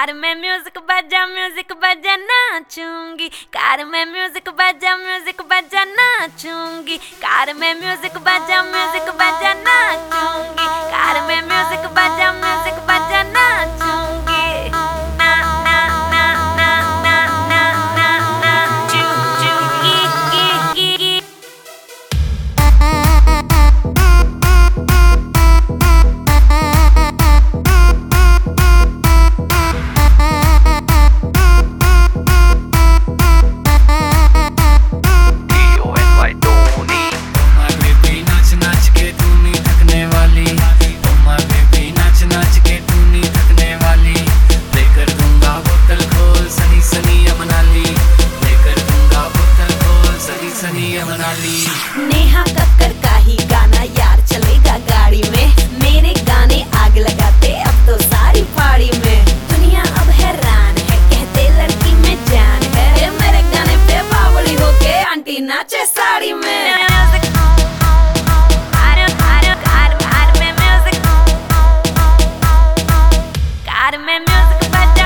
Car में music बजा नाचूंगी। Car में म्यूजिक बजा नाचूंगी। कार में म्यूजिक बजा नाचूंगी। कार में म्यूजिक बजा नाचूंगी। ना ना ना ना ना ना ना ना चू चू की नेहा कक्कर का ही गाना यार चलेगा गाड़ी में। मेरे गाने आग लगाते अब तो सारी पाड़ी में। दुनिया अब हैरान है, कहते लड़की में जान है। ये मेरे गाने पे बावली होके आंटी नाचे साड़ी में। कार में म्यूजिक बजा